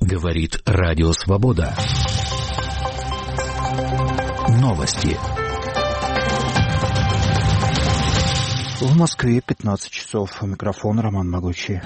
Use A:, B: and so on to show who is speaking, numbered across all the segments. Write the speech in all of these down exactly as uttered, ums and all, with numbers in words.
A: Говорит Радио Свобода. Новости.
B: В Москве пятнадцать часов. Микрофон Роман Могучий.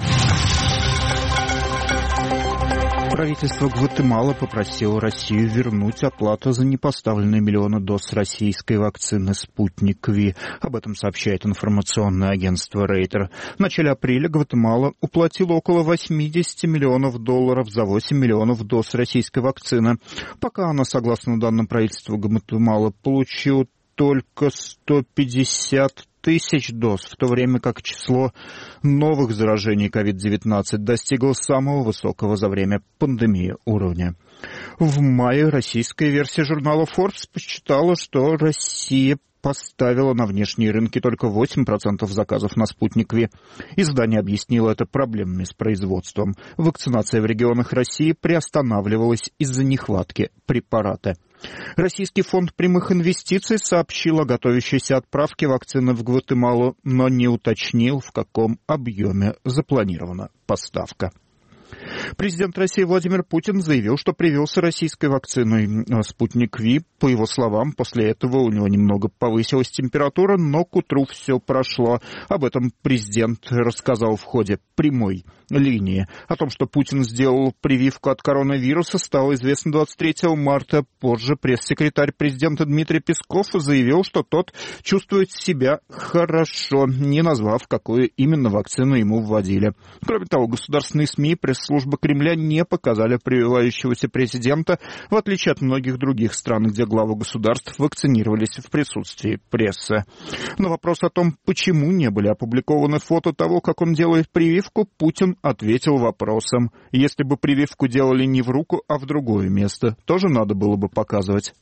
B: Правительство Гватемалы попросило Россию вернуть оплату за непоставленные миллионы доз российской вакцины «Спутник Ви». Об этом сообщает информационное агентство Рейтер. В начале апреля Гватемала уплатила около восемьдесят миллионов долларов за восемь миллионов доз российской вакцины. Пока она, согласно данным правительства Гватемалы, получила только сто пятьдесят тысяч доз, в то время как число новых заражений ковид девятнадцать достигло самого высокого за время пандемии уровня. В мае российская версия журнала Forbes посчитала, что Россия поставила на внешние рынки только восемь процентов заказов на «Спутник Ви». Издание объяснило это проблемами с производством. Вакцинация в регионах России приостанавливалась из-за нехватки препарата. Российский фонд прямых инвестиций сообщил о готовящейся отправке вакцины в Гватемалу, но не уточнил, в каком объеме запланирована поставка. Президент России Владимир Путин заявил, что привился российской вакциной «Спутник Ви». По его словам, после этого у него немного повысилась температура, но к утру все прошло. Об этом президент рассказал в ходе прямой линии. О том, что Путин сделал прививку от коронавируса, стало известно двадцать третьего марта. Позже пресс-секретарь президента Дмитрий Песков заявил, что тот чувствует себя хорошо, не назвав, какую именно вакцину ему вводили. Кроме того, государственные СМИ и пресс-служба Кремля не показали прививающегося президента, в отличие от многих других стран, где главы государств вакцинировались в присутствии прессы. На вопрос о том, почему не были опубликованы фото того, как он делает прививку, Путин ответил вопросом: если бы прививку делали не в руку, а в другое место, тоже надо было бы показывать.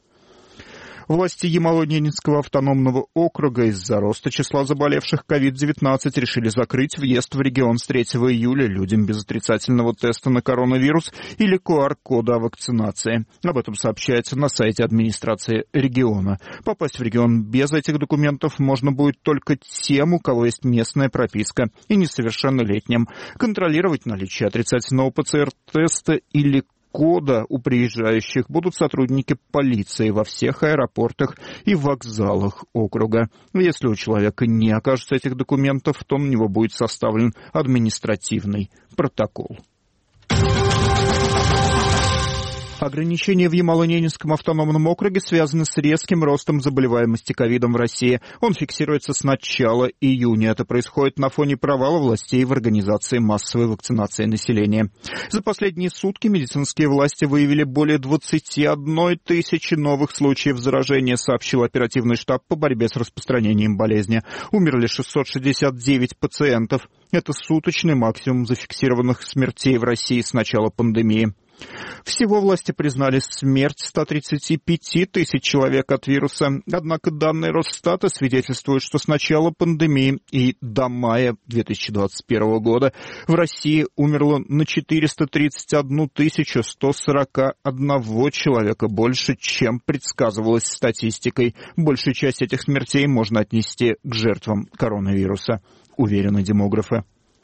B: Власти Ямало-Ненецкого автономного округа из-за роста числа заболевших ковид девятнадцать решили закрыть въезд в регион с третьего июля людям без отрицательного теста на коронавирус или ку ар-кода о вакцинации. Об этом сообщается на сайте администрации региона. Попасть в регион без этих документов можно будет только тем, у кого есть местная прописка, и несовершеннолетним. Контролировать наличие отрицательного пэ цэ эр-теста или кода у приезжающих будут сотрудники полиции во всех аэропортах и вокзалах округа. Если у человека не окажется этих документов, то на него будет составлен административный протокол. Ограничения в Ямало-Ненецком автономном округе связаны с резким ростом заболеваемости ковидом в России. Он фиксируется с начала июня. Это происходит на фоне провала властей в организации массовой вакцинации населения. За последние сутки медицинские власти выявили более двадцати одной тысячи новых случаев заражения, сообщил оперативный штаб по борьбе с распространением болезни. Умерли шестьсот шестьдесят девять пациентов. Это суточный максимум зафиксированных смертей в России с начала пандемии. Всего власти признали смерть ста тридцати пяти тысяч человек от вируса. Однако данные Росстата свидетельствуют, что с начала пандемии и до мая две тысячи двадцать первого года в России умерло на четыреста тридцать одну тысячу сто сорок один человека больше, чем предсказывалось статистикой. Большую часть этих смертей можно отнести к жертвам коронавируса, уверены демографы.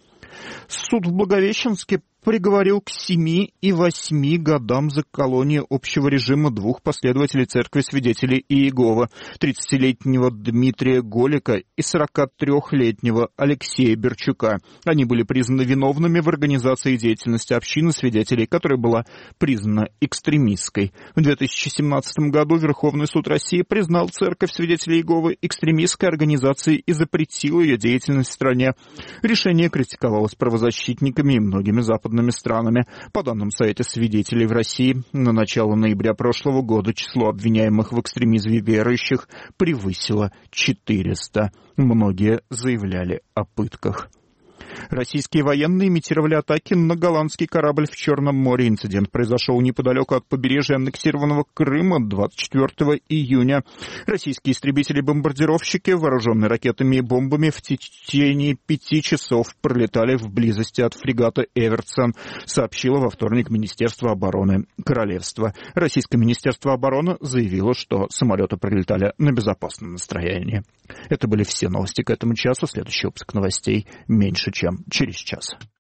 B: Суд в Благовещенске приговорил к семи и восьми годам за колонию общего режима двух последователей Церкви Свидетелей Иеговы, тридцатилетнего Дмитрия Голика и сорокатрёхлетнего Алексея Берчука. Они были признаны виновными в организации деятельности общины свидетелей, которая была признана экстремистской. В две тысячи семнадцатом году Верховный суд России признал Церковь Свидетелей Иеговы экстремистской организацией и запретил ее деятельность в стране. Решение критиковалось правозащитниками и многими западными странами. По данным Совета свидетелей в России, на начало ноября прошлого года число обвиняемых в экстремизме верующих превысило четыреста. Многие заявляли о пытках. Российские военные имитировали атаки на голландский корабль в Черном море. Инцидент произошел неподалеку от побережья аннексированного Крыма двадцать четвёртого июня. Российские истребители-бомбардировщики, вооруженные ракетами и бомбами, в течение пяти часов пролетали в близости от фрегата «Эвертсон», сообщило во вторник Министерство обороны Королевства. Российское Министерство обороны заявило, что самолеты пролетали на безопасном настроении. Это были все новости к этому часу. Следующий выпуск новостей меньше чем через час.